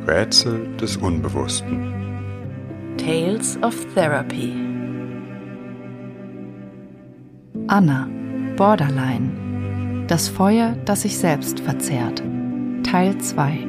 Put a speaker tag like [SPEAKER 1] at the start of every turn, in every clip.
[SPEAKER 1] Rätsel des Unbewussten.
[SPEAKER 2] Tales of Therapy.
[SPEAKER 3] Anna, Borderline. Das Feuer, das sich selbst verzehrt. Teil 2.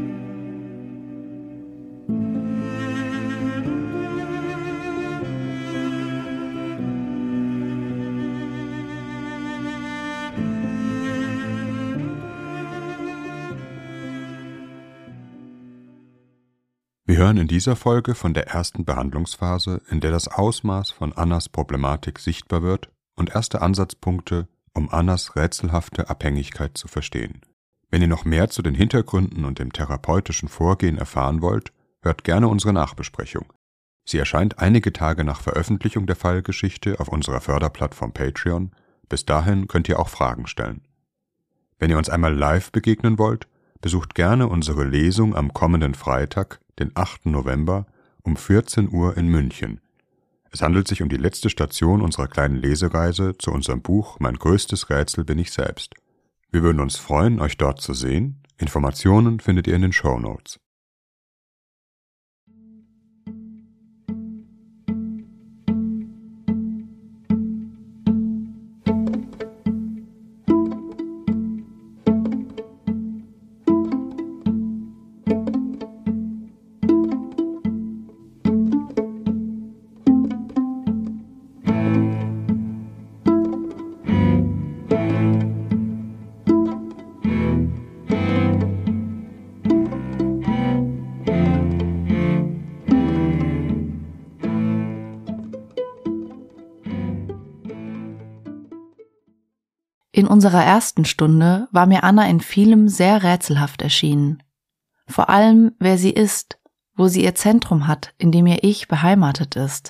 [SPEAKER 1] Wir hören in dieser Folge von der ersten Behandlungsphase, in der das Ausmaß von Annas Problematik sichtbar wird und erste Ansatzpunkte, um Annas rätselhafte Abhängigkeit zu verstehen. Wenn ihr noch mehr zu den Hintergründen und dem therapeutischen Vorgehen erfahren wollt, hört gerne unsere Nachbesprechung. Sie erscheint einige Tage nach Veröffentlichung der Fallgeschichte auf unserer Förderplattform Patreon. Bis dahin könnt ihr auch Fragen stellen. Wenn ihr uns einmal live begegnen wollt, besucht gerne unsere Lesung am kommenden Freitag, den 8. November, um 14 Uhr in München. Es handelt sich um die letzte Station unserer kleinen Lesereise zu unserem Buch »Mein größtes Rätsel bin ich selbst«. Wir würden uns freuen, euch dort zu sehen. Informationen findet ihr in den Shownotes.
[SPEAKER 3] In unserer ersten Stunde war mir Anna in vielem sehr rätselhaft erschienen. Vor allem, wer sie ist, wo sie ihr Zentrum hat, in dem ihr Ich beheimatet ist.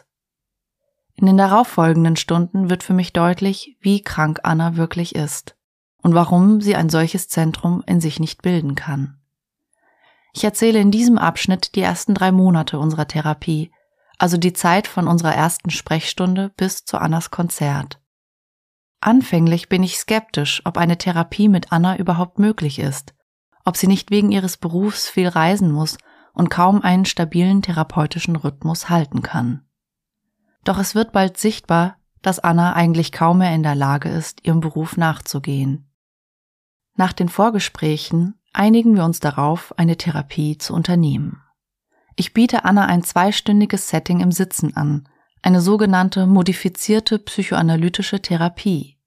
[SPEAKER 3] In den darauffolgenden Stunden wird für mich deutlich, wie krank Anna wirklich ist und warum sie ein solches Zentrum in sich nicht bilden kann. Ich erzähle in diesem Abschnitt die ersten 3 Monate unserer Therapie, also die Zeit von unserer ersten Sprechstunde bis zu Annas Konzert. Anfänglich bin ich skeptisch, ob eine Therapie mit Anna überhaupt möglich ist, ob sie nicht wegen ihres Berufs viel reisen muss und kaum einen stabilen therapeutischen Rhythmus halten kann. Doch es wird bald sichtbar, dass Anna eigentlich kaum mehr in der Lage ist, ihrem Beruf nachzugehen. Nach den Vorgesprächen einigen wir uns darauf, eine Therapie zu unternehmen. Ich biete Anna ein 2-stündiges Setting im Sitzen an, eine sogenannte modifizierte psychoanalytische Therapie.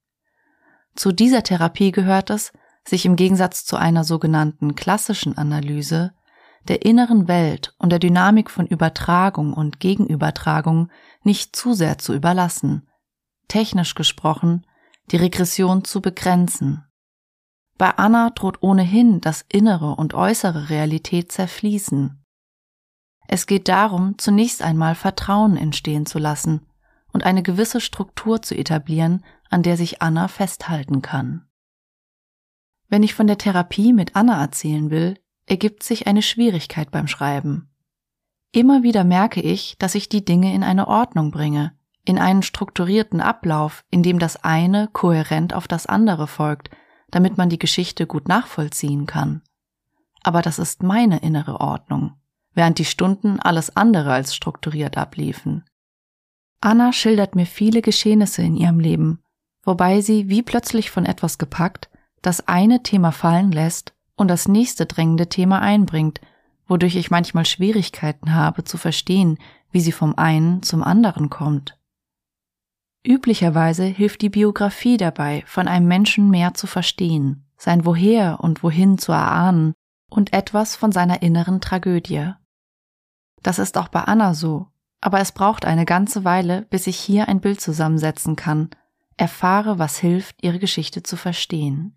[SPEAKER 3] Zu dieser Therapie gehört es, sich im Gegensatz zu einer sogenannten klassischen Analyse der inneren Welt und der Dynamik von Übertragung und Gegenübertragung nicht zu sehr zu überlassen, technisch gesprochen, die Regression zu begrenzen. Bei Anna droht ohnehin das innere und äußere Realität zerfließen. Es geht darum, zunächst einmal Vertrauen entstehen zu lassen und eine gewisse Struktur zu etablieren, an der sich Anna festhalten kann. Wenn ich von der Therapie mit Anna erzählen will, ergibt sich eine Schwierigkeit beim Schreiben. Immer wieder merke ich, dass ich die Dinge in eine Ordnung bringe, in einen strukturierten Ablauf, in dem das eine kohärent auf das andere folgt, damit man die Geschichte gut nachvollziehen kann. Aber das ist meine innere Ordnung, während die Stunden alles andere als strukturiert abliefen. Anna schildert mir viele Geschehnisse in ihrem Leben, wobei sie wie plötzlich von etwas gepackt das eine Thema fallen lässt und das nächste drängende Thema einbringt, wodurch ich manchmal Schwierigkeiten habe zu verstehen, wie sie vom einen zum anderen kommt. Üblicherweise hilft die Biografie dabei, von einem Menschen mehr zu verstehen, sein Woher und Wohin zu erahnen und etwas von seiner inneren Tragödie. Das ist auch bei Anna so, aber es braucht eine ganze Weile, bis ich hier ein Bild zusammensetzen kann, erfahre, was hilft, ihre Geschichte zu verstehen.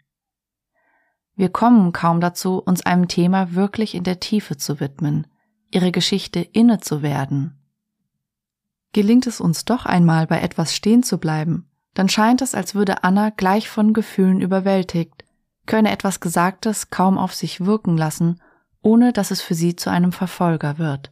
[SPEAKER 3] Wir kommen kaum dazu, uns einem Thema wirklich in der Tiefe zu widmen, ihre Geschichte inne zu werden. Gelingt es uns doch einmal, bei etwas stehen zu bleiben, dann scheint es, als würde Anna gleich von Gefühlen überwältigt, könne etwas Gesagtes kaum auf sich wirken lassen, ohne dass es für sie zu einem Verfolger wird.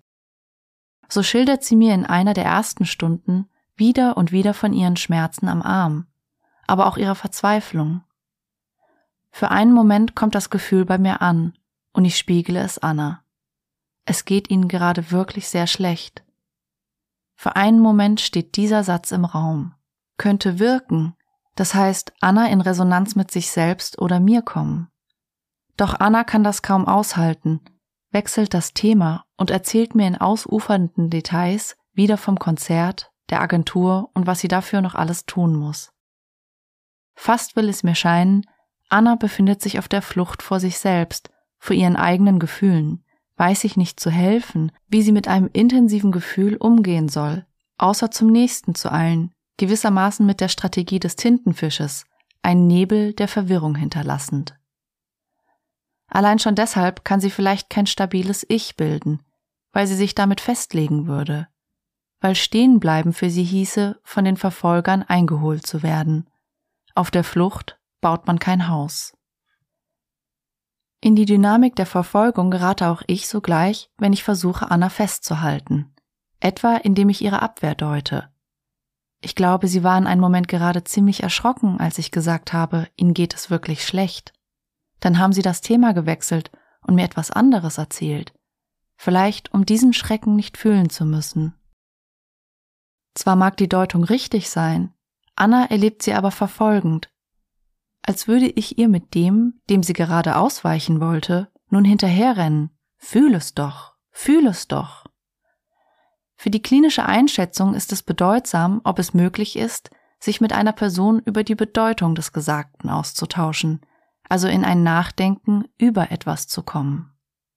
[SPEAKER 3] So schildert sie mir in einer der ersten Stunden wieder und wieder von ihren Schmerzen am Arm, aber auch ihrer Verzweiflung. Für einen Moment kommt das Gefühl bei mir an und ich spiegle es Anna. Es geht ihnen gerade wirklich sehr schlecht. Für einen Moment steht dieser Satz im Raum. Könnte wirken, das heißt, Anna in Resonanz mit sich selbst oder mir kommen. Doch Anna kann das kaum aushalten, wechselt das Thema und erzählt mir in ausufernden Details wieder vom Konzert, der Agentur und was sie dafür noch alles tun muss. Fast will es mir scheinen, Anna befindet sich auf der Flucht vor sich selbst, vor ihren eigenen Gefühlen, weiß sich nicht zu helfen, wie sie mit einem intensiven Gefühl umgehen soll, außer zum nächsten zu eilen, gewissermaßen mit der Strategie des Tintenfisches, einen Nebel der Verwirrung hinterlassend. Allein schon deshalb kann sie vielleicht kein stabiles Ich bilden, weil sie sich damit festlegen würde, weil Stehenbleiben für sie hieße, von den Verfolgern eingeholt zu werden. Auf der Flucht baut man kein Haus. In die Dynamik der Verfolgung gerate auch ich sogleich, wenn ich versuche, Anna festzuhalten, etwa indem ich ihre Abwehr deute. Ich glaube, sie war in einem Moment gerade ziemlich erschrocken, als ich gesagt habe, ihnen geht es wirklich schlecht. Dann haben sie das Thema gewechselt und mir etwas anderes erzählt, vielleicht um diesen Schrecken nicht fühlen zu müssen. Zwar mag die Deutung richtig sein, Anna erlebt sie aber verfolgend, als würde ich ihr mit dem sie gerade ausweichen wollte, nun hinterherrennen. Fühl es doch, fühl es doch. Für die klinische Einschätzung ist es bedeutsam, ob es möglich ist, sich mit einer Person über die Bedeutung des Gesagten auszutauschen, also in ein Nachdenken über etwas zu kommen.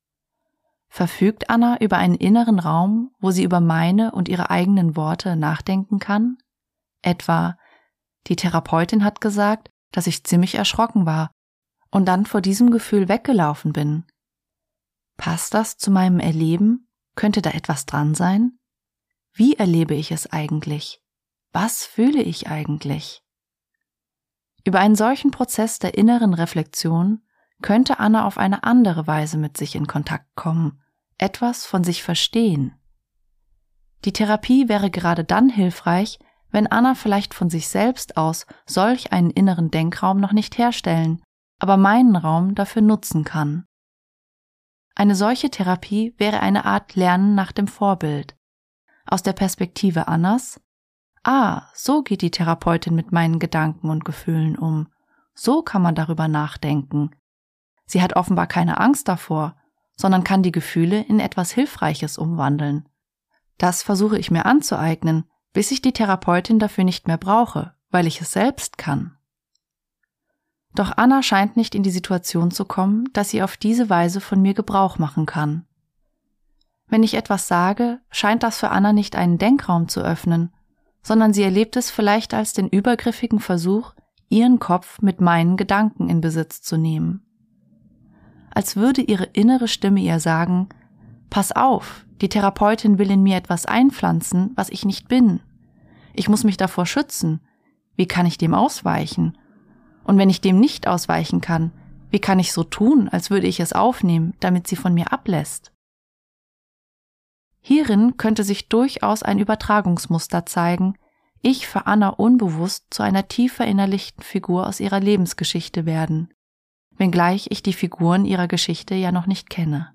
[SPEAKER 3] Verfügt Anna über einen inneren Raum, wo sie über meine und ihre eigenen Worte nachdenken kann? Etwa, die Therapeutin hat gesagt, dass ich ziemlich erschrocken war und dann vor diesem Gefühl weggelaufen bin. Passt das zu meinem Erleben? Könnte da etwas dran sein? Wie erlebe ich es eigentlich? Was fühle ich eigentlich? Über einen solchen Prozess der inneren Reflexion könnte Anna auf eine andere Weise mit sich in Kontakt kommen, etwas von sich verstehen. Die Therapie wäre gerade dann hilfreich, wenn Anna vielleicht von sich selbst aus solch einen inneren Denkraum noch nicht herstellen, aber meinen Raum dafür nutzen kann. Eine solche Therapie wäre eine Art Lernen nach dem Vorbild. Aus der Perspektive Annas: so geht die Therapeutin mit meinen Gedanken und Gefühlen um. So kann man darüber nachdenken. Sie hat offenbar keine Angst davor, sondern kann die Gefühle in etwas Hilfreiches umwandeln. Das versuche ich mir anzueignen, bis ich die Therapeutin dafür nicht mehr brauche, weil ich es selbst kann. Doch Anna scheint nicht in die Situation zu kommen, dass sie auf diese Weise von mir Gebrauch machen kann. Wenn ich etwas sage, scheint das für Anna nicht einen Denkraum zu öffnen, sondern sie erlebt es vielleicht als den übergriffigen Versuch, ihren Kopf mit meinen Gedanken in Besitz zu nehmen. Als würde ihre innere Stimme ihr sagen: Pass auf, die Therapeutin will in mir etwas einpflanzen, was ich nicht bin. Ich muss mich davor schützen. Wie kann ich dem ausweichen? Und wenn ich dem nicht ausweichen kann, wie kann ich so tun, als würde ich es aufnehmen, damit sie von mir ablässt? Hierin könnte sich durchaus ein Übertragungsmuster zeigen, ich für Anna unbewusst zu einer tief verinnerlichten Figur aus ihrer Lebensgeschichte werden, wenngleich ich die Figuren ihrer Geschichte ja noch nicht kenne.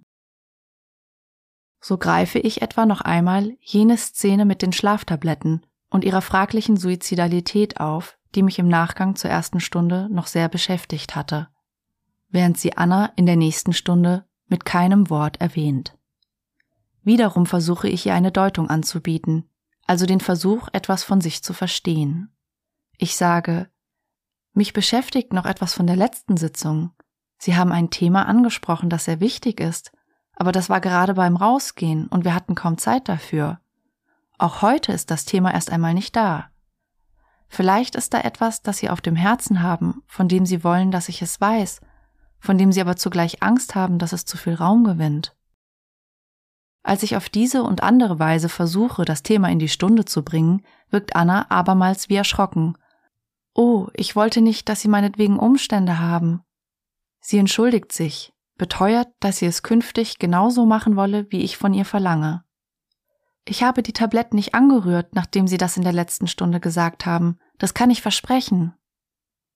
[SPEAKER 3] So greife ich etwa noch einmal jene Szene mit den Schlaftabletten und ihrer fraglichen Suizidalität auf, die mich im Nachgang zur ersten Stunde noch sehr beschäftigt hatte, während sie Anna in der nächsten Stunde mit keinem Wort erwähnt. Wiederum versuche ich ihr eine Deutung anzubieten, also den Versuch, etwas von sich zu verstehen. Ich sage: Mich beschäftigt noch etwas von der letzten Sitzung. Sie haben ein Thema angesprochen, das sehr wichtig ist, aber das war gerade beim Rausgehen und wir hatten kaum Zeit dafür. Auch heute ist das Thema erst einmal nicht da. Vielleicht ist da etwas, das Sie auf dem Herzen haben, von dem Sie wollen, dass ich es weiß, von dem Sie aber zugleich Angst haben, dass es zu viel Raum gewinnt. Als ich auf diese und andere Weise versuche, das Thema in die Stunde zu bringen, wirkt Anna abermals wie erschrocken. Ich wollte nicht, dass Sie meinetwegen Umstände haben. Sie entschuldigt sich, beteuert, dass sie es künftig genauso machen wolle, wie ich von ihr verlange. Ich habe die Tabletten nicht angerührt, nachdem Sie das in der letzten Stunde gesagt haben. Das kann ich versprechen.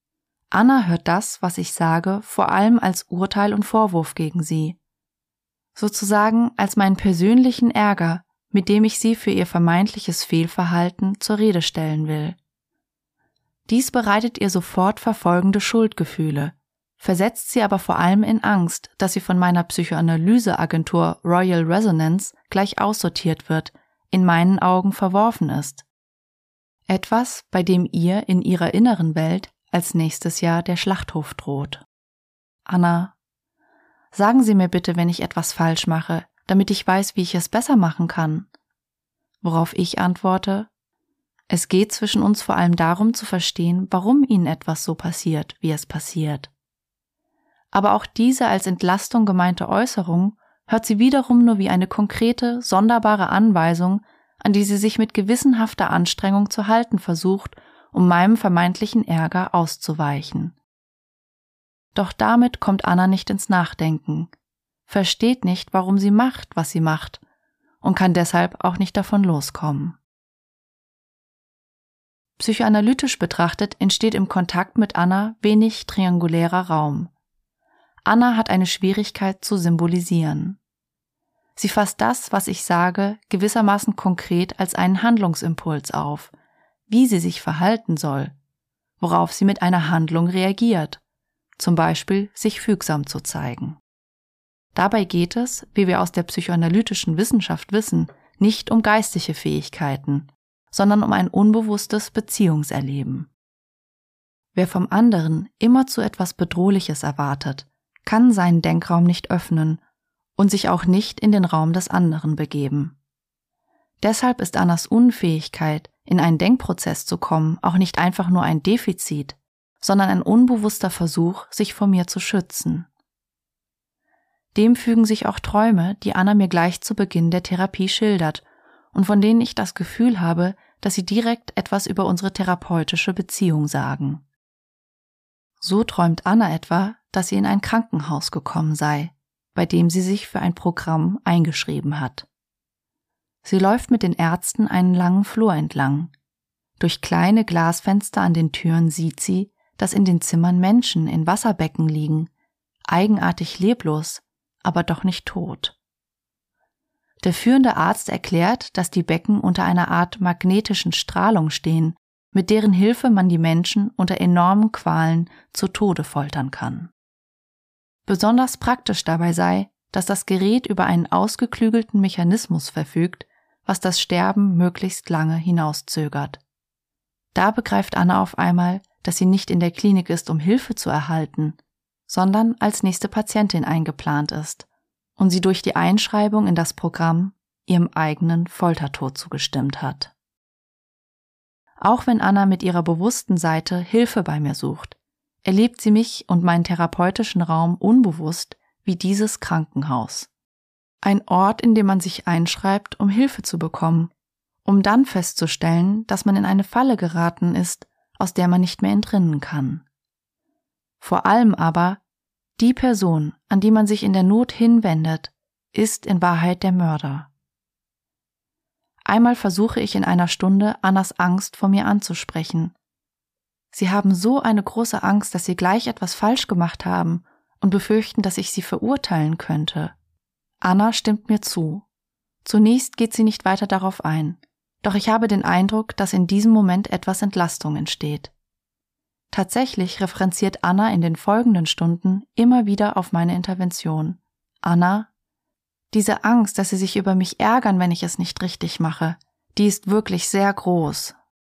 [SPEAKER 3] Anna hört das, was ich sage, vor allem als Urteil und Vorwurf gegen sie. sozusagen als meinen persönlichen Ärger, mit dem ich sie für ihr vermeintliches Fehlverhalten zur Rede stellen will. Dies bereitet ihr sofort verfolgende Schuldgefühle, versetzt sie aber vor allem in Angst, dass sie von meiner Psychoanalyseagentur Royal Resonance gleich aussortiert wird, in meinen Augen verworfen ist. Etwas, bei dem ihr in ihrer inneren Welt als nächstes Jahr der Schlachthof droht. Anna, sagen Sie mir bitte, wenn ich etwas falsch mache, damit ich weiß, wie ich es besser machen kann. Worauf ich antworte, es geht zwischen uns vor allem darum zu verstehen, warum Ihnen etwas so passiert, wie es passiert. Aber auch diese als Entlastung gemeinte Äußerung hört sie wiederum nur wie eine konkrete, sonderbare Anweisung, an die sie sich mit gewissenhafter Anstrengung zu halten versucht, um meinem vermeintlichen Ärger auszuweichen. Doch damit kommt Anna nicht ins Nachdenken, versteht nicht, warum sie macht, was sie macht, und kann deshalb auch nicht davon loskommen. Psychoanalytisch betrachtet entsteht im Kontakt mit Anna wenig triangulärer Raum. Anna hat eine Schwierigkeit zu symbolisieren. Sie fasst das, was ich sage, gewissermaßen konkret als einen Handlungsimpuls auf, wie sie sich verhalten soll, worauf sie mit einer Handlung reagiert, zum Beispiel sich fügsam zu zeigen. Dabei geht es, wie wir aus der psychoanalytischen Wissenschaft wissen, nicht um geistige Fähigkeiten, sondern um ein unbewusstes Beziehungserleben. Wer vom anderen immerzu etwas Bedrohliches erwartet, kann seinen Denkraum nicht öffnen und sich auch nicht in den Raum des anderen begeben. Deshalb ist Annas Unfähigkeit, in einen Denkprozess zu kommen, auch nicht einfach nur ein Defizit, sondern ein unbewusster Versuch, sich vor mir zu schützen. Dem fügen sich auch Träume, die Anna mir gleich zu Beginn der Therapie schildert und von denen ich das Gefühl habe, dass sie direkt etwas über unsere therapeutische Beziehung sagen. So träumt Anna etwa, dass sie in ein Krankenhaus gekommen sei, bei dem sie sich für ein Programm eingeschrieben hat. Sie läuft mit den Ärzten einen langen Flur entlang. Durch kleine Glasfenster an den Türen sieht sie, dass in den Zimmern Menschen in Wasserbecken liegen, eigenartig leblos, aber doch nicht tot. Der führende Arzt erklärt, dass die Becken unter einer Art magnetischen Strahlung stehen, mit deren Hilfe man die Menschen unter enormen Qualen zu Tode foltern kann. Besonders praktisch dabei sei, dass das Gerät über einen ausgeklügelten Mechanismus verfügt, was das Sterben möglichst lange hinauszögert. Da begreift Anna auf einmal, dass sie nicht in der Klinik ist, um Hilfe zu erhalten, sondern als nächste Patientin eingeplant ist und sie durch die Einschreibung in das Programm ihrem eigenen Foltertod zugestimmt hat. Auch wenn Anna mit ihrer bewussten Seite Hilfe bei mir sucht, erlebt sie mich und meinen therapeutischen Raum unbewusst wie dieses Krankenhaus. Ein Ort, in dem man sich einschreibt, um Hilfe zu bekommen, um dann festzustellen, dass man in eine Falle geraten ist, aus der man nicht mehr entrinnen kann. Vor allem aber, die Person, an die man sich in der Not hinwendet, ist in Wahrheit der Mörder. Einmal versuche ich in einer Stunde, Annas Angst vor mir anzusprechen. Sie haben so eine große Angst, dass sie gleich etwas falsch gemacht haben und befürchten, dass ich sie verurteilen könnte. Anna stimmt mir zu. Zunächst geht sie nicht weiter darauf ein, doch ich habe den Eindruck, dass in diesem Moment etwas Entlastung entsteht. Tatsächlich referenziert Anna in den folgenden Stunden immer wieder auf meine Intervention. Anna, diese Angst, dass sie sich über mich ärgern, wenn ich es nicht richtig mache, die ist wirklich sehr groß.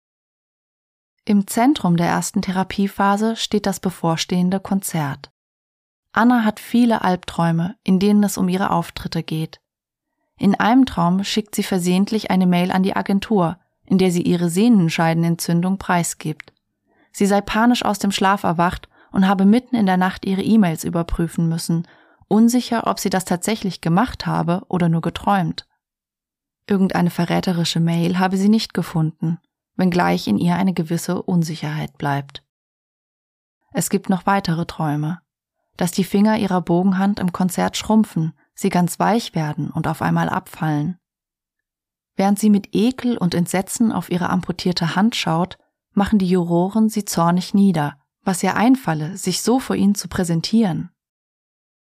[SPEAKER 3] Im Zentrum der ersten Therapiephase steht das bevorstehende Konzert. Anna hat viele Albträume, in denen es um ihre Auftritte geht. In einem Traum schickt sie versehentlich eine Mail an die Agentur, in der sie ihre Sehnenscheidenentzündung preisgibt. Sie sei panisch aus dem Schlaf erwacht und habe mitten in der Nacht ihre E-Mails überprüfen müssen, unsicher, ob sie das tatsächlich gemacht habe oder nur geträumt. Irgendeine verräterische Mail habe sie nicht gefunden, wenngleich in ihr eine gewisse Unsicherheit bleibt. Es gibt noch weitere Träume, dass die Finger ihrer Bogenhand im Konzert schrumpfen, sie ganz weich werden und auf einmal abfallen. Während sie mit Ekel und Entsetzen auf ihre amputierte Hand schaut, machen die Juroren sie zornig nieder, was ihr einfalle, sich so vor ihnen zu präsentieren.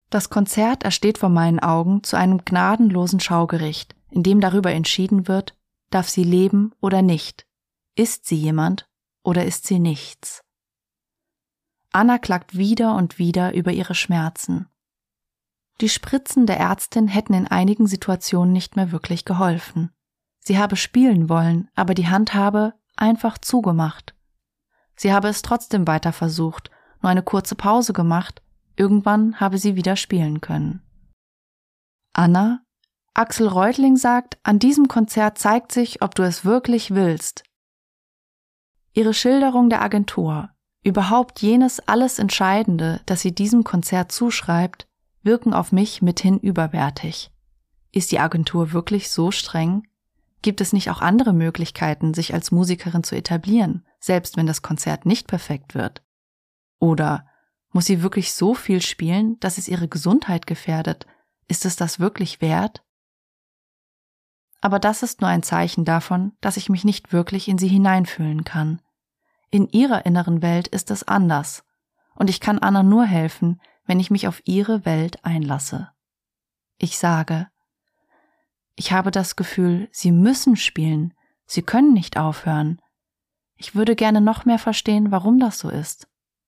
[SPEAKER 3] Das Konzert ersteht vor meinen Augen zu einem gnadenlosen Schaugericht, in dem darüber entschieden wird, darf sie leben oder nicht, ist sie jemand oder ist sie nichts. Anna klagt wieder und wieder über ihre Schmerzen. Die Spritzen der Ärztin hätten in einigen Situationen nicht mehr wirklich geholfen. Sie habe spielen wollen, aber die Hand habe einfach zugemacht. Sie habe es trotzdem weiter versucht, nur eine kurze Pause gemacht, irgendwann habe sie wieder spielen können. Anna, Axel Reutling sagt, an diesem Konzert zeigt sich, ob du es wirklich willst. Ihre Schilderung der Agentur, überhaupt jenes alles Entscheidende, das sie diesem Konzert zuschreibt, wirken auf mich mithin überwärtig. Ist die Agentur wirklich so streng? Gibt es nicht auch andere Möglichkeiten, sich als Musikerin zu etablieren, selbst wenn das Konzert nicht perfekt wird? Oder muss sie wirklich so viel spielen, dass es ihre Gesundheit gefährdet? Ist es das wirklich wert? Aber das ist nur ein Zeichen davon, dass ich mich nicht wirklich in sie hineinfühlen kann. In ihrer inneren Welt ist es anders, und ich kann Anna nur helfen, wenn ich mich auf ihre Welt einlasse. Ich sage, ich habe das Gefühl, sie müssen spielen, sie können nicht aufhören. Ich würde gerne noch mehr verstehen, warum das so ist.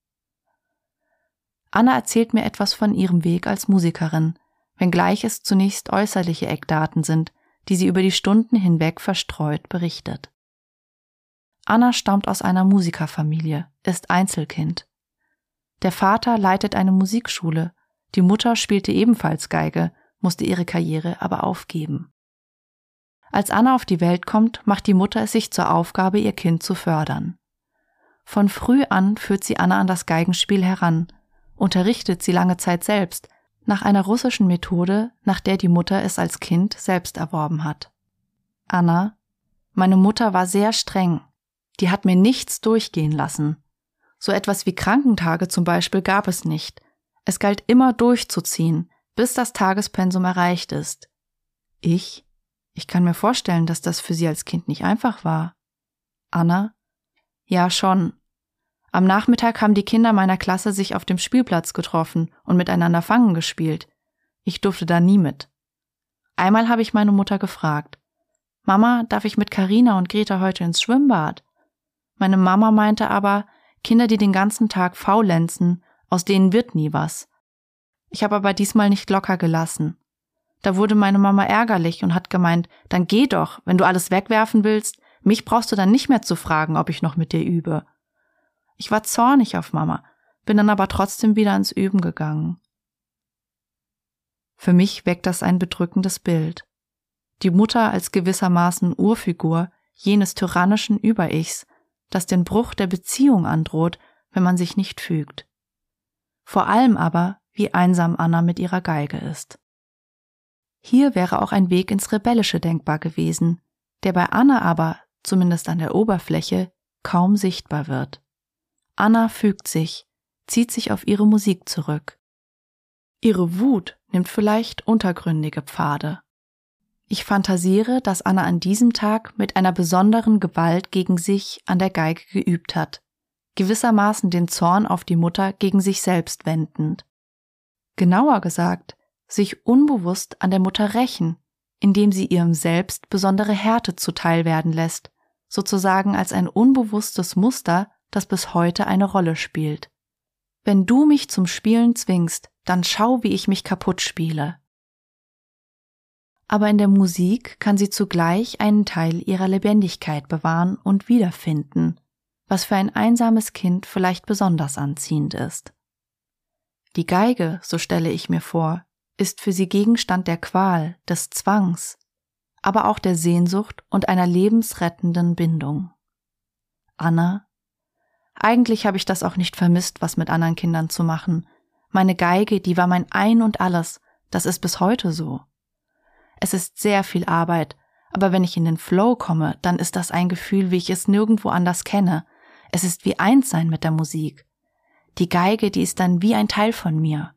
[SPEAKER 3] Anna erzählt mir etwas von ihrem Weg als Musikerin, wenngleich es zunächst äußerliche Eckdaten sind, die sie über die Stunden hinweg verstreut berichtet. Anna stammt aus einer Musikerfamilie, ist Einzelkind. Der Vater leitet eine Musikschule, die Mutter spielte ebenfalls Geige, musste ihre Karriere aber aufgeben. Als Anna auf die Welt kommt, macht die Mutter es sich zur Aufgabe, ihr Kind zu fördern. Von früh an führt sie Anna an das Geigenspiel heran, unterrichtet sie lange Zeit selbst, nach einer russischen Methode, nach der die Mutter es als Kind selbst erworben hat. Anna, meine Mutter war sehr streng, die hat mir nichts durchgehen lassen. So etwas wie Krankentage zum Beispiel gab es nicht. Es galt immer durchzuziehen, bis das Tagespensum erreicht ist. Ich kann mir vorstellen, dass das für sie als Kind nicht einfach war. Anna? Ja, schon. Am Nachmittag haben die Kinder meiner Klasse sich auf dem Spielplatz getroffen und miteinander Fangen gespielt. Ich durfte da nie mit. Einmal habe ich meine Mutter gefragt, Mama, darf ich mit Carina und Greta heute ins Schwimmbad? Meine Mama meinte aber, Kinder, die den ganzen Tag faulenzen, aus denen wird nie was. Ich habe aber diesmal nicht locker gelassen. Da wurde meine Mama ärgerlich und hat gemeint, dann geh doch, wenn du alles wegwerfen willst, mich brauchst du dann nicht mehr zu fragen, ob ich noch mit dir übe. Ich war zornig auf Mama, bin dann aber trotzdem wieder ins Üben gegangen. Für mich weckt das ein bedrückendes Bild. Die Mutter als gewissermaßen Urfigur jenes tyrannischen Über-Ichs, das den Bruch der Beziehung androht, wenn man sich nicht fügt. Vor allem aber, wie einsam Anna mit ihrer Geige ist. Hier wäre auch ein Weg ins Rebellische denkbar gewesen, der bei Anna aber, zumindest an der Oberfläche, kaum sichtbar wird. Anna fügt sich, zieht sich auf ihre Musik zurück. Ihre Wut nimmt vielleicht untergründige Pfade. Ich fantasiere, dass Anna an diesem Tag mit einer besonderen Gewalt gegen sich an der Geige geübt hat, gewissermaßen den Zorn auf die Mutter gegen sich selbst wendend. Genauer gesagt, sich unbewusst an der Mutter rächen, indem sie ihrem Selbst besondere Härte zuteil werden lässt, sozusagen als ein unbewusstes Muster, das bis heute eine Rolle spielt. Wenn du mich zum Spielen zwingst, dann schau, wie ich mich kaputt spiele. Aber in der Musik kann sie zugleich einen Teil ihrer Lebendigkeit bewahren und wiederfinden, was für ein einsames Kind vielleicht besonders anziehend ist. Die Geige, so stelle ich mir vor, ist für sie Gegenstand der Qual, des Zwangs, aber auch der Sehnsucht und einer lebensrettenden Bindung. Anna? Eigentlich habe ich das auch nicht vermisst, was mit anderen Kindern zu machen. Meine Geige, die war mein Ein und Alles, das ist bis heute so. Es ist sehr viel Arbeit, aber wenn ich in den Flow komme, dann ist das ein Gefühl, wie ich es nirgendwo anders kenne. Es ist wie eins sein mit der Musik. Die Geige, die ist dann wie ein Teil von mir.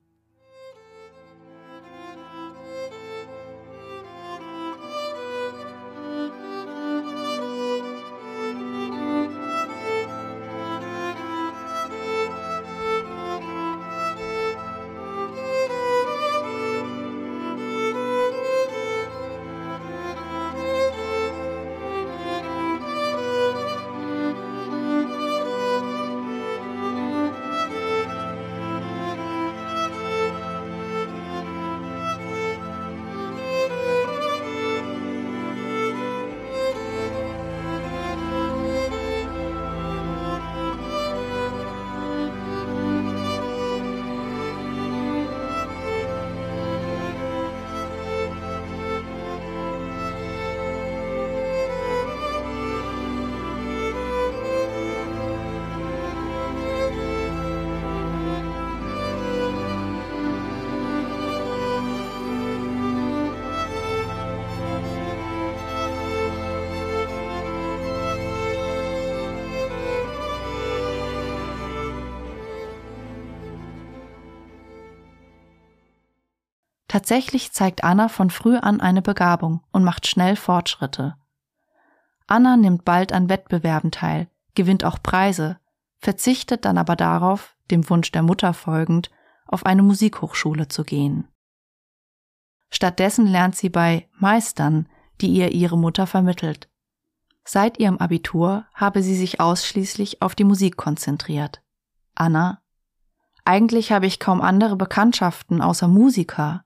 [SPEAKER 3] Tatsächlich zeigt Anna von früh an eine Begabung und macht schnell Fortschritte. Anna nimmt bald an Wettbewerben teil, gewinnt auch Preise, verzichtet dann aber darauf, dem Wunsch der Mutter folgend, auf eine Musikhochschule zu gehen. Stattdessen lernt sie bei Meistern, die ihr ihre Mutter vermittelt. Seit ihrem Abitur habe sie sich ausschließlich auf die Musik konzentriert. Anna: Eigentlich habe ich kaum andere Bekanntschaften außer Musiker.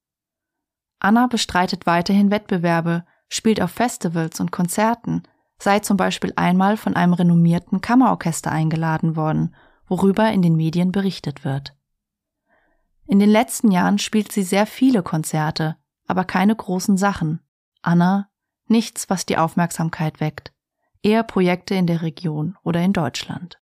[SPEAKER 3] Anna bestreitet weiterhin Wettbewerbe, spielt auf Festivals und Konzerten, sei zum Beispiel einmal von einem renommierten Kammerorchester eingeladen worden, worüber in den Medien berichtet wird. In den letzten Jahren spielt sie sehr viele Konzerte, aber keine großen Sachen. Anna: Nichts, was die Aufmerksamkeit weckt, eher Projekte in der Region oder in Deutschland.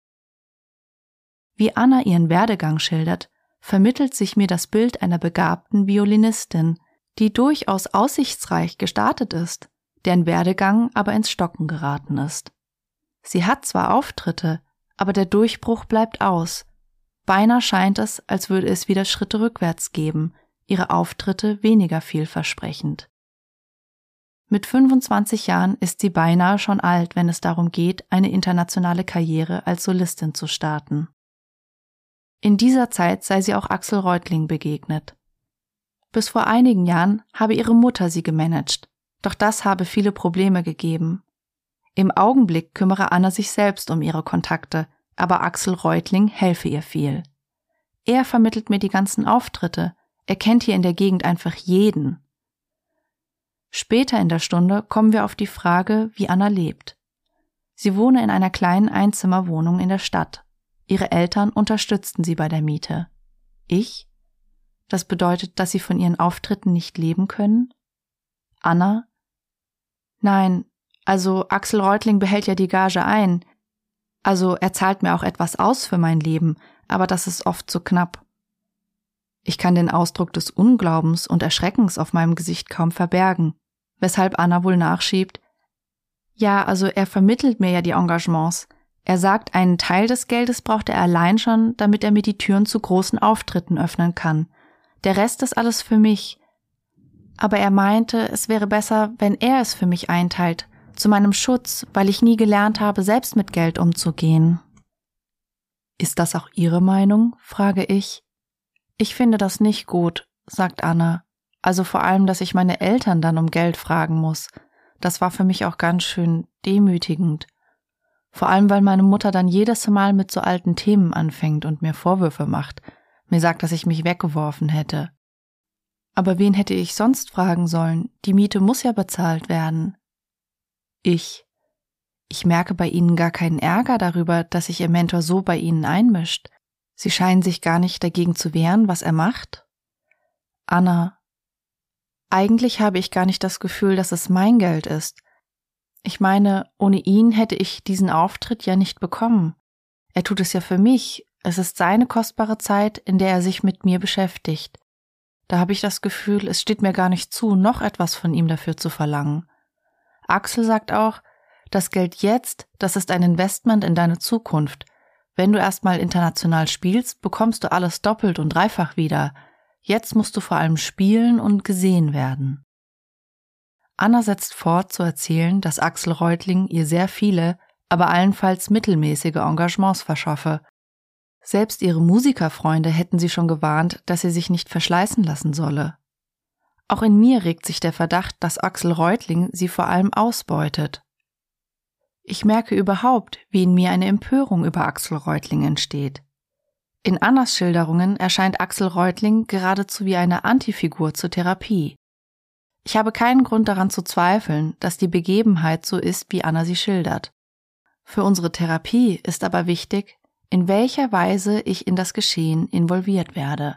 [SPEAKER 3] Wie Anna ihren Werdegang schildert, vermittelt sich mir das Bild einer begabten Violinistin, die durchaus aussichtsreich gestartet ist, deren Werdegang aber ins Stocken geraten ist. Sie hat zwar Auftritte, aber der Durchbruch bleibt aus. Beinahe scheint es, als würde es wieder Schritte rückwärts geben, ihre Auftritte weniger vielversprechend. Mit 25 Jahren ist sie beinahe schon alt, wenn es darum geht, eine internationale Karriere als Solistin zu starten. In dieser Zeit sei sie auch Axel Reutling begegnet. Bis vor einigen Jahren habe ihre Mutter sie gemanagt, doch das habe viele Probleme gegeben. Im Augenblick kümmere Anna sich selbst um ihre Kontakte, aber Axel Reutling helfe ihr viel. Er vermittelt mir die ganzen Auftritte, er kennt hier in der Gegend einfach jeden. Später in der Stunde kommen wir auf die Frage, wie Anna lebt. Sie wohne in einer kleinen Einzimmerwohnung in der Stadt. Ihre Eltern unterstützten sie bei der Miete. Ich? Das bedeutet, dass sie von ihren Auftritten nicht leben können? Anna? Nein, also Axel Reutling behält ja die Gage ein. Also er zahlt mir auch etwas aus für mein Leben, aber das ist oft zu knapp. Ich kann den Ausdruck des Unglaubens und Erschreckens auf meinem Gesicht kaum verbergen, weshalb Anna wohl nachschiebt: Ja, also er vermittelt mir ja die Engagements. Er sagt, einen Teil des Geldes braucht er allein schon, damit er mir die Türen zu großen Auftritten öffnen kann. Der Rest ist alles für mich. Aber er meinte, es wäre besser, wenn er es für mich einteilt, zu meinem Schutz, weil ich nie gelernt habe, selbst mit Geld umzugehen. Ist das auch Ihre Meinung? Frage ich. Ich finde das nicht gut, sagt Anna. Also vor allem, dass ich meine Eltern dann um Geld fragen muss. Das war für mich auch ganz schön demütigend. Vor allem, weil meine Mutter dann jedes Mal mit so alten Themen anfängt und mir Vorwürfe macht, mir sagt, dass ich mich weggeworfen hätte. Aber wen hätte ich sonst fragen sollen? Die Miete muss ja bezahlt werden. Ich merke bei Ihnen gar keinen Ärger darüber, dass sich Ihr Mentor so bei Ihnen einmischt. Sie scheinen sich gar nicht dagegen zu wehren, was er macht. Anna: Eigentlich habe ich gar nicht das Gefühl, dass es mein Geld ist. Ich meine, ohne ihn hätte ich diesen Auftritt ja nicht bekommen. Er tut es ja für mich. Es ist seine kostbare Zeit, in der er sich mit mir beschäftigt. Da habe ich das Gefühl, es steht mir gar nicht zu, noch etwas von ihm dafür zu verlangen. Axel sagt auch, das Geld jetzt, das ist ein Investment in deine Zukunft. Wenn du erstmal international spielst, bekommst du alles doppelt und dreifach wieder. Jetzt musst du vor allem spielen und gesehen werden. Anna setzt fort zu erzählen, dass Axel Reutling ihr sehr viele, aber allenfalls mittelmäßige Engagements verschaffe. Selbst ihre Musikerfreunde hätten sie schon gewarnt, dass sie sich nicht verschleißen lassen solle. Auch in mir regt sich der Verdacht, dass Axel Reutling sie vor allem ausbeutet. Ich merke überhaupt, wie in mir eine Empörung über Axel Reutling entsteht. In Annas Schilderungen erscheint Axel Reutling geradezu wie eine Antifigur zur Therapie. Ich habe keinen Grund daran zu zweifeln, dass die Begebenheit so ist, wie Anna sie schildert. Für unsere Therapie ist aber wichtig, in welcher Weise ich in das Geschehen involviert werde.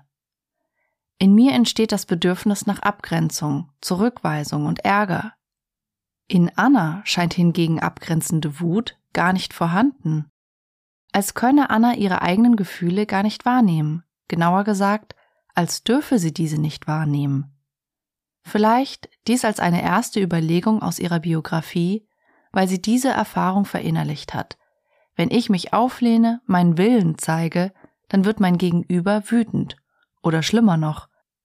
[SPEAKER 3] In mir entsteht das Bedürfnis nach Abgrenzung, Zurückweisung und Ärger. In Anna scheint hingegen abgrenzende Wut gar nicht vorhanden. Als könne Anna ihre eigenen Gefühle gar nicht wahrnehmen, genauer gesagt, als dürfe sie diese nicht wahrnehmen. Vielleicht dies als eine erste Überlegung aus ihrer Biografie, weil sie diese Erfahrung verinnerlicht hat. Wenn ich mich auflehne, meinen Willen zeige, dann wird mein Gegenüber wütend oder schlimmer noch,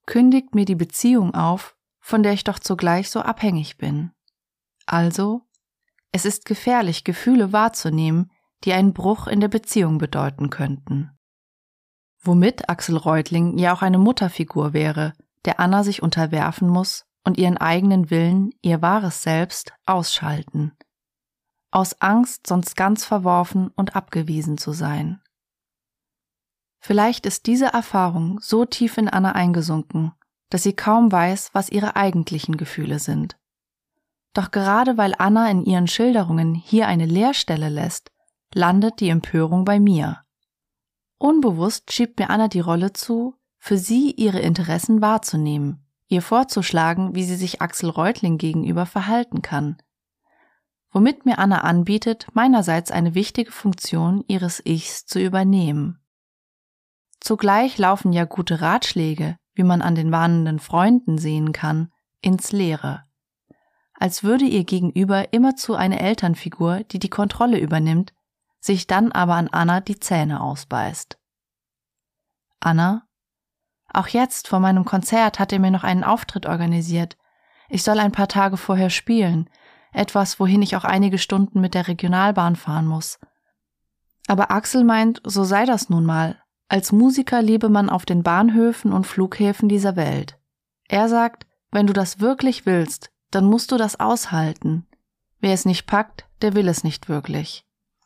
[SPEAKER 3] kündigt mir die Beziehung auf, von der ich doch zugleich so abhängig bin. Also, es ist gefährlich, Gefühle wahrzunehmen, die einen Bruch in der Beziehung bedeuten könnten. Womit Axel Reutling ja auch eine Mutterfigur wäre, der Anna sich unterwerfen muss und ihren eigenen Willen, ihr wahres Selbst, ausschalten. Aus Angst, sonst ganz verworfen und abgewiesen zu sein. Vielleicht ist diese Erfahrung so tief in Anna eingesunken, dass sie kaum weiß, was ihre eigentlichen Gefühle sind. Doch gerade weil Anna in ihren Schilderungen hier eine Leerstelle lässt, landet die Empörung bei mir. Unbewusst schiebt mir Anna die Rolle zu, für sie ihre Interessen wahrzunehmen, ihr vorzuschlagen, wie sie sich Axel Reutling gegenüber verhalten kann. Womit mir Anna anbietet, meinerseits eine wichtige Funktion ihres Ichs zu übernehmen. Zugleich laufen ja gute Ratschläge, wie man an den warnenden Freunden sehen kann, ins Leere. Als würde ihr Gegenüber immerzu eine Elternfigur, die die Kontrolle übernimmt, sich dann aber an Anna die Zähne ausbeißt. Anna? Auch jetzt vor meinem Konzert hat er mir noch einen Auftritt organisiert. Ich soll ein paar Tage vorher spielen, etwas, wohin ich auch einige Stunden mit der Regionalbahn fahren muss. Aber Axel meint, so sei das nun mal. Als Musiker lebe man auf den Bahnhöfen und Flughäfen dieser Welt. Er sagt, wenn du das wirklich willst, dann musst du das aushalten. Wer es nicht packt, der will es nicht wirklich.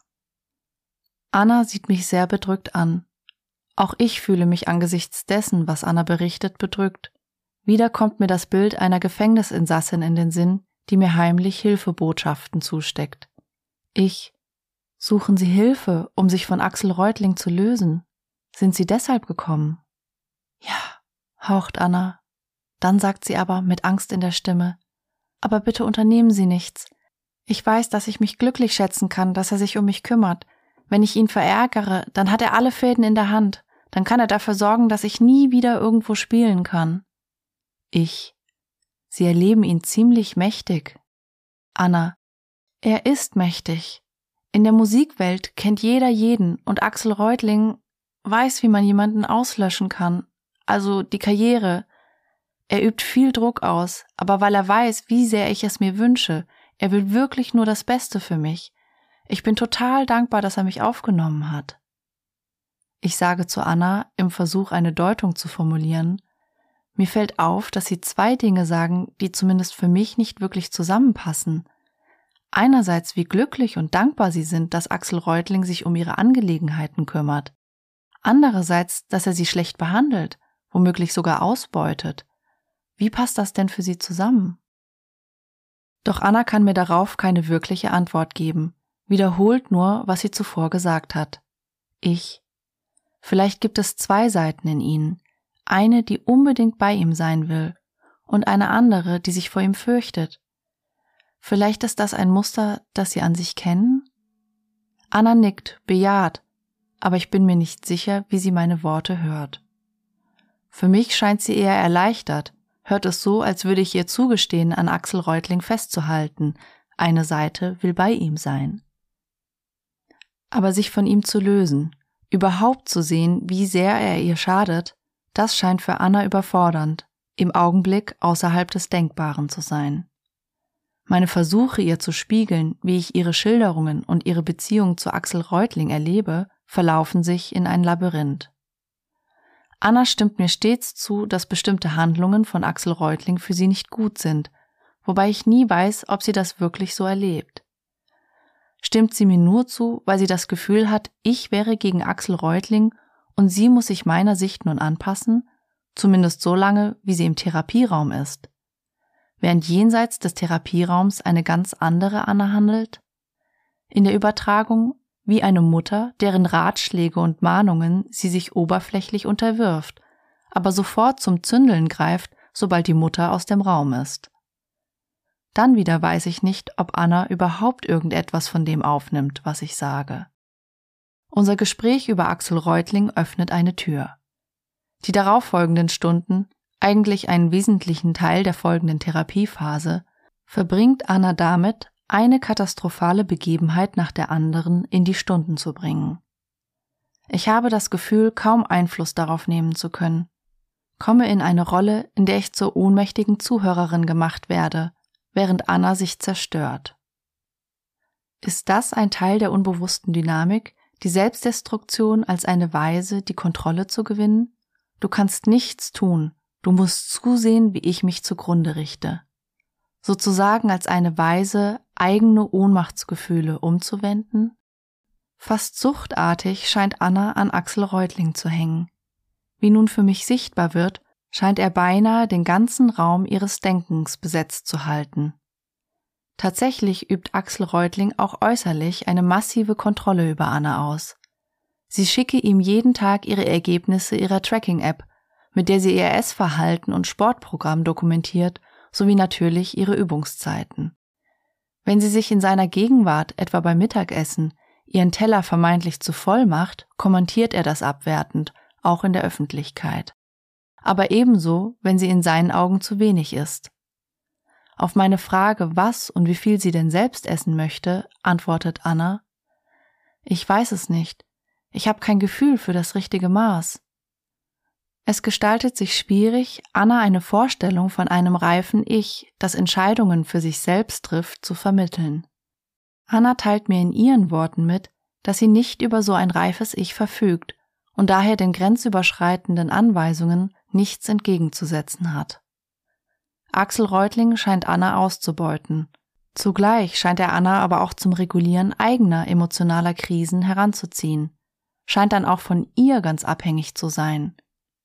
[SPEAKER 3] Anna sieht mich sehr bedrückt an. Auch ich fühle mich angesichts dessen, was Anna berichtet, bedrückt. Wieder kommt mir das Bild einer Gefängnisinsassin in den Sinn, die mir heimlich Hilfebotschaften zusteckt. Suchen Sie Hilfe, um sich von Axel Reutling zu lösen? Sind Sie deshalb gekommen? Ja, haucht Anna. Dann sagt sie aber mit Angst in der Stimme, aber bitte unternehmen Sie nichts. Ich weiß, dass ich mich glücklich schätzen kann, dass er sich um mich kümmert. Wenn ich ihn verärgere, dann hat er alle Fäden in der Hand. Dann kann er dafür sorgen, dass ich nie wieder irgendwo spielen kann. Sie erleben ihn ziemlich mächtig. Anna, er ist mächtig. In der Musikwelt kennt jeder jeden und Axel Reutling weiß, wie man jemanden auslöschen kann. Also die Karriere. Er übt viel Druck aus, aber weil er weiß, wie sehr ich es mir wünsche, er will wirklich nur das Beste für mich. Ich bin total dankbar, dass er mich aufgenommen hat. Ich sage zu Anna, im Versuch, eine Deutung zu formulieren, mir fällt auf, dass sie zwei Dinge sagen, die zumindest für mich nicht wirklich zusammenpassen. Einerseits, wie glücklich und dankbar sie sind, dass Axel Reutling sich um ihre Angelegenheiten kümmert. Andererseits, dass er sie schlecht behandelt, womöglich sogar ausbeutet. Wie passt das denn für sie zusammen? Doch Anna kann mir darauf keine wirkliche Antwort geben, wiederholt nur, was sie zuvor gesagt hat. Vielleicht gibt es zwei Seiten in ihnen, eine, die unbedingt bei ihm sein will, und eine andere, die sich vor ihm fürchtet. Vielleicht ist das ein Muster, das sie an sich kennen? Anna nickt, bejaht, aber ich bin mir nicht sicher, wie sie meine Worte hört. Für mich scheint sie eher erleichtert, hört es so, als würde ich ihr zugestehen, an Axel Reutling festzuhalten, eine Seite will bei ihm sein. Aber sich von ihm zu lösen, überhaupt zu sehen, wie sehr er ihr schadet, das scheint für Anna überfordernd, im Augenblick außerhalb des Denkbaren zu sein. Meine Versuche, ihr zu spiegeln, wie ich ihre Schilderungen und ihre Beziehung zu Axel Reutling erlebe, verlaufen sich in ein Labyrinth. Anna stimmt mir stets zu, dass bestimmte Handlungen von Axel Reutling für sie nicht gut sind, wobei ich nie weiß, ob sie das wirklich so erlebt. Stimmt sie mir nur zu, weil sie das Gefühl hat, ich wäre gegen Axel Reutling und sie muss sich meiner Sicht nun anpassen, zumindest so lange, wie sie im Therapieraum ist. Während jenseits des Therapieraums eine ganz andere Anna handelt? In der Übertragung wie eine Mutter, deren Ratschläge und Mahnungen sie sich oberflächlich unterwirft, aber sofort zum Zündeln greift, sobald die Mutter aus dem Raum ist. Dann wieder weiß ich nicht, ob Anna überhaupt irgendetwas von dem aufnimmt, was ich sage. Unser Gespräch über Axel Reutling öffnet eine Tür. Die darauffolgenden Stunden, eigentlich einen wesentlichen Teil der folgenden Therapiephase, verbringt Anna damit, eine katastrophale Begebenheit nach der anderen in die Stunden zu bringen. Ich habe das Gefühl, kaum Einfluss darauf nehmen zu können. komme in eine Rolle, in der ich zur ohnmächtigen Zuhörerin gemacht werde, während Anna sich zerstört. Ist das ein Teil der unbewussten Dynamik, die Selbstdestruktion als eine Weise, die Kontrolle zu gewinnen? Du kannst nichts tun, du musst zusehen, wie ich mich zugrunde richte. Sozusagen als eine Weise, eigene Ohnmachtsgefühle umzuwenden? Fast suchtartig scheint Anna an Axel Reutling zu hängen. Wie nun für mich sichtbar wird, scheint er beinahe den ganzen Raum ihres Denkens besetzt zu halten. Tatsächlich übt Axel Reutling auch äußerlich eine massive Kontrolle über Anna aus. Sie schicke ihm jeden Tag ihre Ergebnisse ihrer Tracking-App, mit der sie ihr Essverhalten und Sportprogramm dokumentiert, sowie natürlich ihre Übungszeiten. Wenn sie sich in seiner Gegenwart, etwa beim Mittagessen, ihren Teller vermeintlich zu voll macht, kommentiert er das abwertend, auch in der Öffentlichkeit. Aber ebenso, wenn sie in seinen Augen zu wenig isst. Auf meine Frage, was und wie viel sie denn selbst essen möchte, antwortet Anna: Ich weiß es nicht. Ich habe kein Gefühl für das richtige Maß. Es gestaltet sich schwierig, Anna eine Vorstellung von einem reifen Ich, das Entscheidungen für sich selbst trifft, zu vermitteln. Anna teilt mir in ihren Worten mit, dass sie nicht über so ein reifes Ich verfügt und daher den grenzüberschreitenden Anweisungen nichts entgegenzusetzen hat. Axel Reutling scheint Anna auszubeuten. Zugleich scheint er Anna aber auch zum Regulieren eigener emotionaler Krisen heranzuziehen, scheint dann auch von ihr ganz abhängig zu sein.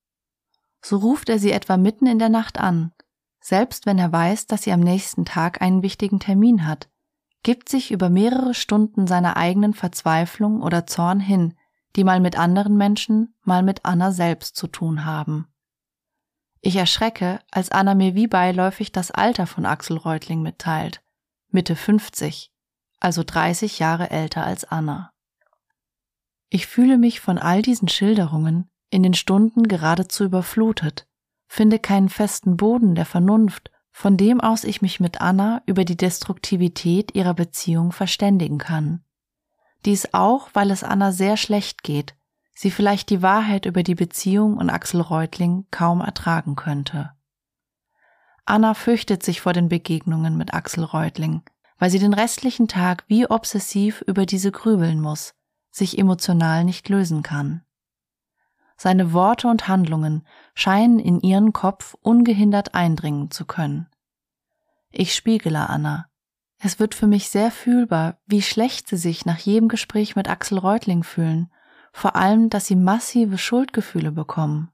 [SPEAKER 3] So ruft er sie etwa mitten in der Nacht an, selbst wenn er weiß, dass sie am nächsten Tag einen wichtigen Termin hat, gibt sich über mehrere Stunden seiner eigenen Verzweiflung oder Zorn hin, die mal mit anderen Menschen, mal mit Anna selbst zu tun haben. Ich erschrecke, als Anna mir wie beiläufig das Alter von Axel Reutling mitteilt. Mitte 50, also 30 Jahre älter als Anna. Ich fühle mich von all diesen Schilderungen in den Stunden geradezu überflutet, finde keinen festen Boden der Vernunft, von dem aus ich mich mit Anna über die Destruktivität ihrer Beziehung verständigen kann. Dies auch, weil es Anna sehr schlecht geht, sie vielleicht die Wahrheit über die Beziehung und Axel Reutling kaum ertragen könnte. Anna fürchtet sich vor den Begegnungen mit Axel Reutling, weil sie den restlichen Tag wie obsessiv über diese grübeln muss, sich emotional nicht lösen kann. Seine Worte und Handlungen scheinen in ihren Kopf ungehindert eindringen zu können. Ich spiegele Anna. Es wird für mich sehr fühlbar, wie schlecht sie sich nach jedem Gespräch mit Axel Reutling fühlen, vor allem, dass sie massive Schuldgefühle bekommen.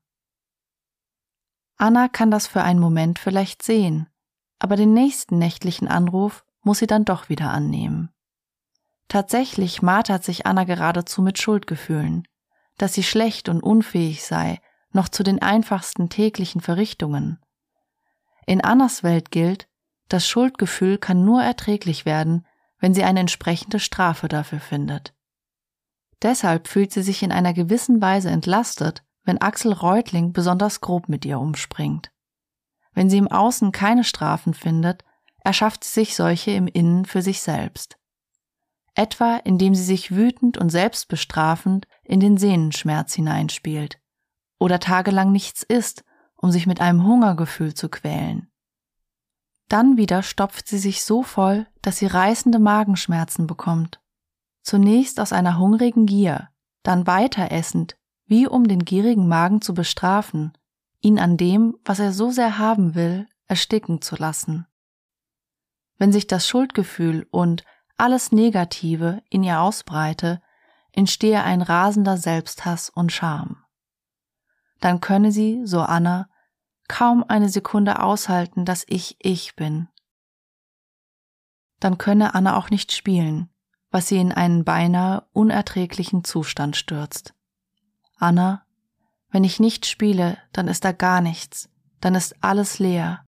[SPEAKER 3] Anna kann das für einen Moment vielleicht sehen, aber den nächsten nächtlichen Anruf muss sie dann doch wieder annehmen. Tatsächlich martert sich Anna geradezu mit Schuldgefühlen, dass sie schlecht und unfähig sei, noch zu den einfachsten täglichen Verrichtungen. In Annas Welt gilt, das Schuldgefühl kann nur erträglich werden, wenn sie eine entsprechende Strafe dafür findet. Deshalb fühlt sie sich in einer gewissen Weise entlastet, wenn Axel Reutling besonders grob mit ihr umspringt. Wenn sie im Außen keine Strafen findet, erschafft sie sich solche im Innen für sich selbst. Etwa indem sie sich wütend und selbstbestrafend in den Sehnenschmerz hineinspielt oder tagelang nichts isst, um sich mit einem Hungergefühl zu quälen. Dann wieder stopft sie sich so voll, dass sie reißende Magenschmerzen bekommt. Zunächst aus einer hungrigen Gier, dann weiter essend, wie um den gierigen Magen zu bestrafen, ihn an dem, was er so sehr haben will, ersticken zu lassen. Wenn sich das Schuldgefühl und alles Negative in ihr ausbreite, entstehe ein rasender Selbsthass und Scham. Dann könne sie, so Anna, kaum eine Sekunde aushalten, dass ich bin. Dann könne Anna auch nicht spielen, was sie in einen beinahe unerträglichen Zustand stürzt. Anna, wenn ich nicht spiele, dann ist da gar nichts, dann ist alles leer.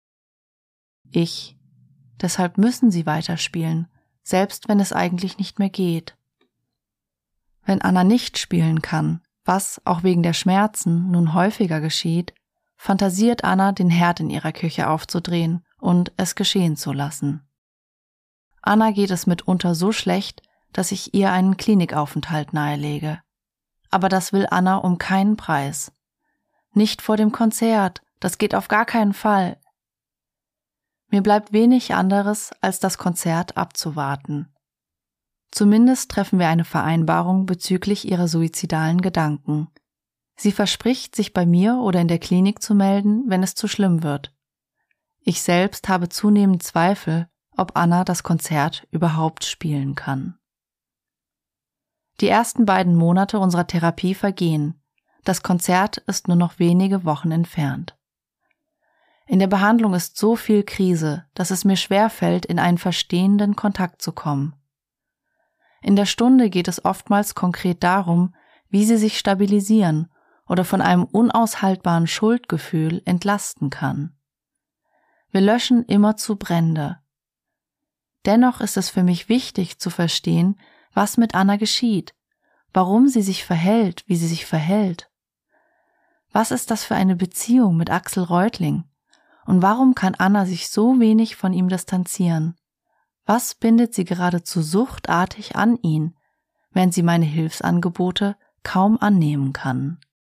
[SPEAKER 3] Deshalb müssen sie weiterspielen, selbst wenn es eigentlich nicht mehr geht. Wenn Anna nicht spielen kann, was, auch wegen der Schmerzen, nun häufiger geschieht, fantasiert Anna, den Herd in ihrer Küche aufzudrehen und es geschehen zu lassen. Anna geht es mitunter so schlecht, dass ich ihr einen Klinikaufenthalt nahelege. Aber das will Anna um keinen Preis. Nicht vor dem Konzert, das geht auf gar keinen Fall. Mir bleibt wenig anderes, als das Konzert abzuwarten. Zumindest treffen wir eine Vereinbarung bezüglich ihrer suizidalen Gedanken. Sie verspricht, sich bei mir oder in der Klinik zu melden, wenn es zu schlimm wird. Ich selbst habe zunehmend Zweifel, ob Anna das Konzert überhaupt spielen kann. Die ersten 2 Monate unserer Therapie vergehen. Das Konzert ist nur noch wenige Wochen entfernt. In der Behandlung ist so viel Krise, dass es mir schwerfällt, in einen verstehenden Kontakt zu kommen. In der Stunde geht es oftmals konkret darum, wie sie sich stabilisieren oder von einem unaushaltbaren Schuldgefühl entlasten kann. Wir löschen immerzu Brände. Dennoch ist es für mich wichtig zu verstehen, was mit Anna geschieht, warum sie sich verhält, wie sie sich verhält. Was ist das für eine Beziehung mit Axel Reutling? Und warum kann Anna sich so wenig von ihm distanzieren? Was bindet sie geradezu suchtartig an ihn, während sie meine Hilfsangebote kaum annehmen kann?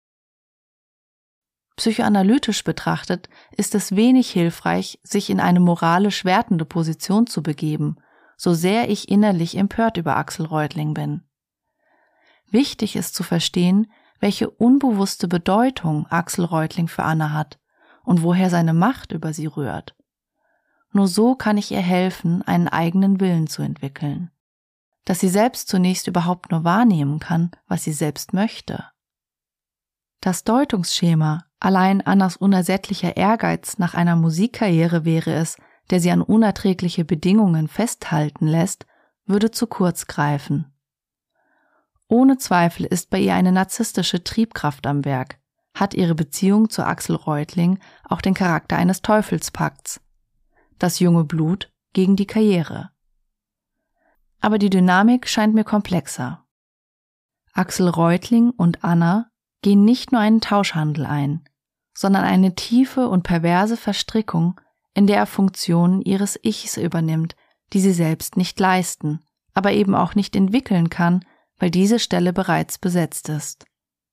[SPEAKER 3] Psychoanalytisch betrachtet ist es wenig hilfreich, sich in eine moralisch wertende Position zu begeben, so sehr ich innerlich empört über Axel Reutling bin. Wichtig ist zu verstehen, welche unbewusste Bedeutung Axel Reutling für Anna hat und woher seine Macht über sie rührt. Nur so kann ich ihr helfen, einen eigenen Willen zu entwickeln, dass sie selbst zunächst überhaupt nur wahrnehmen kann, was sie selbst möchte. Das Deutungsschema, allein Annas unersättlicher Ehrgeiz nach einer Musikkarriere wäre es, der sie an unerträgliche Bedingungen festhalten lässt, würde zu kurz greifen. Ohne Zweifel ist bei ihr eine narzisstische Triebkraft am Werk, hat ihre Beziehung zu Axel Reutling auch den Charakter eines Teufelspakts. Das junge Blut gegen die Karriere. Aber die Dynamik scheint mir komplexer. Axel Reutling und Anna gehen nicht nur einen Tauschhandel ein, sondern eine tiefe und perverse Verstrickung, in der er Funktionen ihres Ichs übernimmt, die sie selbst nicht leisten, aber eben auch nicht entwickeln kann, weil diese Stelle bereits besetzt ist.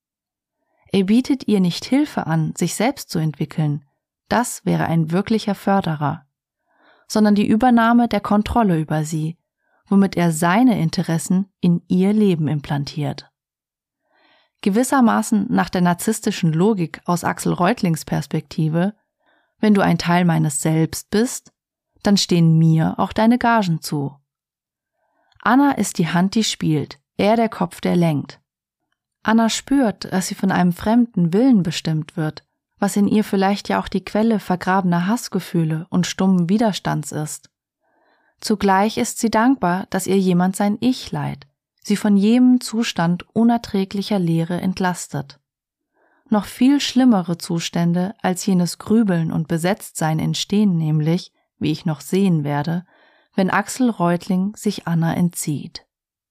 [SPEAKER 3] Er bietet ihr nicht Hilfe an, sich selbst zu entwickeln, das wäre ein wirklicher Förderer, sondern die Übernahme der Kontrolle über sie, womit er seine Interessen in ihr Leben implantiert. Gewissermaßen nach der narzisstischen Logik aus Axel Reutlings Perspektive: Wenn du ein Teil meines Selbst bist, dann stehen mir auch deine Gagen zu. Anna ist die Hand, die spielt, er der Kopf, der lenkt. Anna spürt, dass sie von einem fremden Willen bestimmt wird, was in ihr vielleicht ja auch die Quelle vergrabener Hassgefühle und stummen Widerstands ist. Zugleich ist sie dankbar, dass ihr jemand sein Ich leiht, sie von jedem Zustand unerträglicher Leere entlastet. Noch viel schlimmere Zustände als jenes Grübeln und Besetztsein entstehen nämlich, wie ich noch sehen werde, wenn Axel Reutling sich Anna entzieht.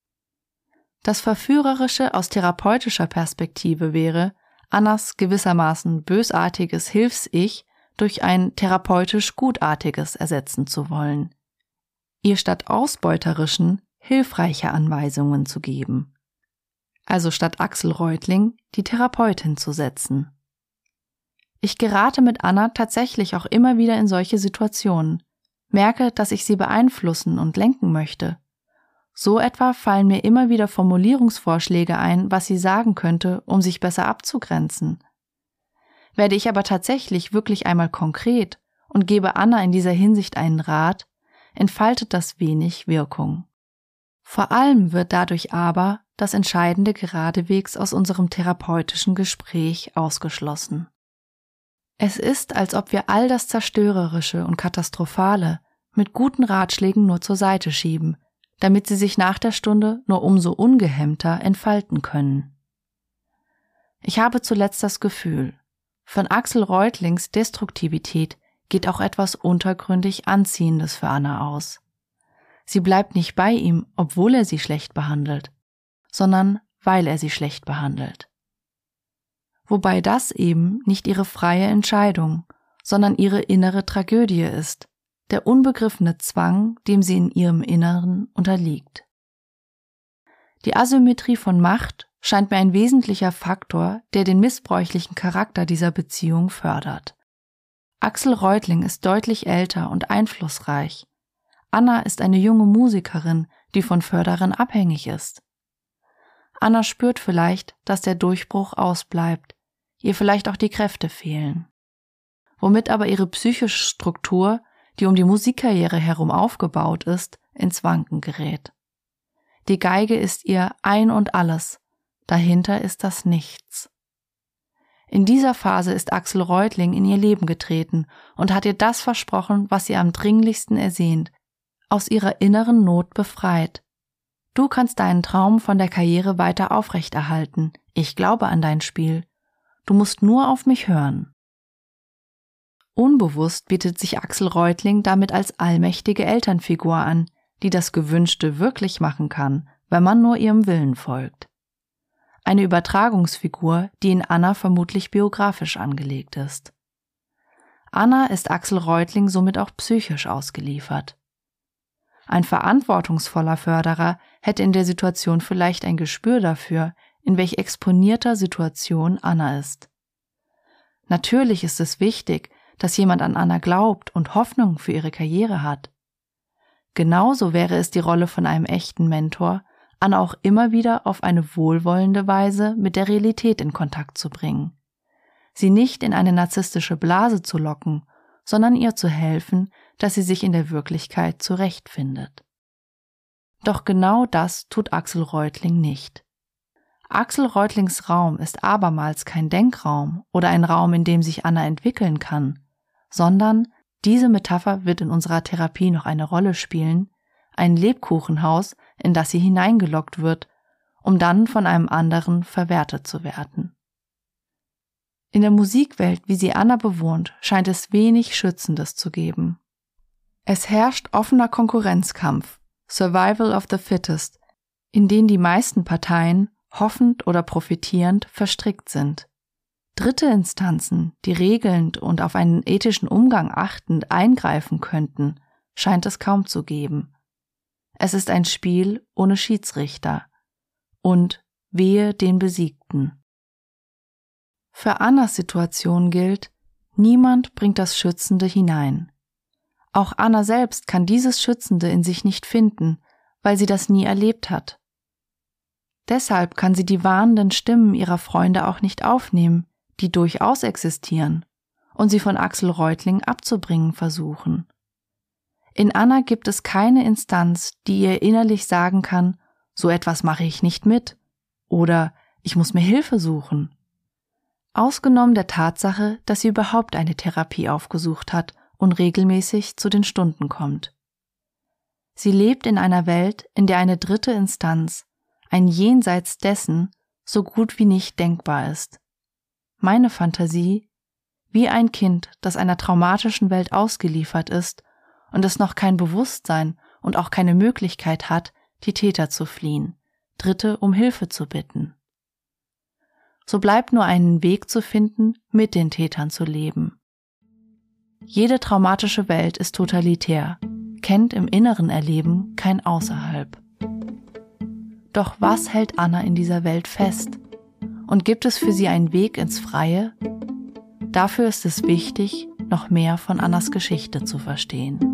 [SPEAKER 3] Das Verführerische aus therapeutischer Perspektive wäre, Annas gewissermaßen bösartiges Hilfs-Ich durch ein therapeutisch Gutartiges ersetzen zu wollen, ihr statt ausbeuterischen hilfreiche Anweisungen zu geben. Also statt Axel Reutling die Therapeutin zu setzen. Ich gerate mit Anna tatsächlich auch immer wieder in solche Situationen, merke, dass ich sie beeinflussen und lenken möchte. So etwa fallen mir immer wieder Formulierungsvorschläge ein, was sie sagen könnte, um sich besser abzugrenzen. Werde ich aber tatsächlich wirklich einmal konkret und gebe Anna in dieser Hinsicht einen Rat, entfaltet das wenig Wirkung. Vor allem wird dadurch aber das Entscheidende geradewegs aus unserem therapeutischen Gespräch ausgeschlossen. Es ist, als ob wir all das Zerstörerische und Katastrophale mit guten Ratschlägen nur zur Seite schieben, damit sie sich nach der Stunde nur umso ungehemmter entfalten können. Ich habe zuletzt das Gefühl, von Axel Reutlings Destruktivität geht auch etwas untergründig Anziehendes für Anna aus. Sie bleibt nicht bei ihm, obwohl er sie schlecht behandelt, sondern weil er sie schlecht behandelt. Wobei das eben nicht ihre freie Entscheidung, sondern ihre innere Tragödie ist, der unbegriffene Zwang, dem sie in ihrem Inneren unterliegt. Die Asymmetrie von Macht scheint mir ein wesentlicher Faktor, der den missbräuchlichen Charakter dieser Beziehung fördert. Axel Reutling ist deutlich älter und einflussreich. Anna ist eine junge Musikerin, die von Förderern abhängig ist. Anna spürt vielleicht, dass der Durchbruch ausbleibt, ihr vielleicht auch die Kräfte fehlen. Womit aber ihre psychische Struktur, die um die Musikkarriere herum aufgebaut ist, ins Wanken gerät. Die Geige ist ihr ein und alles, dahinter ist das Nichts. In dieser Phase ist Axel Reutling in ihr Leben getreten und hat ihr das versprochen, was sie am dringlichsten ersehnt, aus ihrer inneren Not befreit. Du kannst deinen Traum von der Karriere weiter aufrechterhalten, ich glaube an dein Spiel, du musst nur auf mich hören. Unbewusst bietet sich Axel Reutling damit als allmächtige Elternfigur an, die das Gewünschte wirklich machen kann, wenn man nur ihrem Willen folgt. Eine Übertragungsfigur, die in Anna vermutlich biografisch angelegt ist. Anna ist Axel Reutling somit auch psychisch ausgeliefert. Ein verantwortungsvoller Förderer hätte in der Situation vielleicht ein Gespür dafür, in welch exponierter Situation Anna ist. Natürlich ist es wichtig, dass jemand an Anna glaubt und Hoffnung für ihre Karriere hat. Genauso wäre es die Rolle von einem echten Mentor, Anna auch immer wieder auf eine wohlwollende Weise mit der Realität in Kontakt zu bringen. Sie nicht in eine narzisstische Blase zu locken, sondern ihr zu helfen, dass sie sich in der Wirklichkeit zurechtfindet. Doch genau das tut Axel Reutling nicht. Axel Reutlings Raum ist abermals kein Denkraum oder ein Raum, in dem sich Anna entwickeln kann, sondern, diese Metapher wird in unserer Therapie noch eine Rolle spielen, ein Lebkuchenhaus, in das sie hineingelockt wird, um dann von einem anderen verwertet zu werden. In der Musikwelt, wie sie Anna bewohnt, scheint es wenig Schützendes zu geben. Es herrscht offener Konkurrenzkampf, Survival of the Fittest, in den die meisten Parteien, hoffend oder profitierend, verstrickt sind. Dritte Instanzen, die regelnd und auf einen ethischen Umgang achtend eingreifen könnten, scheint es kaum zu geben. Es ist ein Spiel ohne Schiedsrichter und wehe den Besiegten. Für Annas Situation gilt, niemand bringt das Schützende hinein. Auch Anna selbst kann dieses Schützende in sich nicht finden, weil sie das nie erlebt hat. Deshalb kann sie die warnenden Stimmen ihrer Freunde auch nicht aufnehmen, die durchaus existieren und sie von Axel Reutling abzubringen versuchen. In Anna gibt es keine Instanz, die ihr innerlich sagen kann, so etwas mache ich nicht mit oder ich muss mir Hilfe suchen. Ausgenommen der Tatsache, dass sie überhaupt eine Therapie aufgesucht hat und regelmäßig zu den Stunden kommt. Sie lebt in einer Welt, in der eine dritte Instanz, ein Jenseits dessen, so gut wie nicht denkbar ist. Meine Fantasie, wie ein Kind, das einer traumatischen Welt ausgeliefert ist und es noch kein Bewusstsein und auch keine Möglichkeit hat, die Täter zu fliehen, Dritte um Hilfe zu bitten. So bleibt nur einen Weg zu finden, mit den Tätern zu leben. Jede traumatische Welt ist totalitär, kennt im inneren Erleben kein Außerhalb. Doch was hält Anna in dieser Welt fest? Und gibt es für sie einen Weg ins Freie? Dafür ist es wichtig, noch mehr von Annas Geschichte zu verstehen.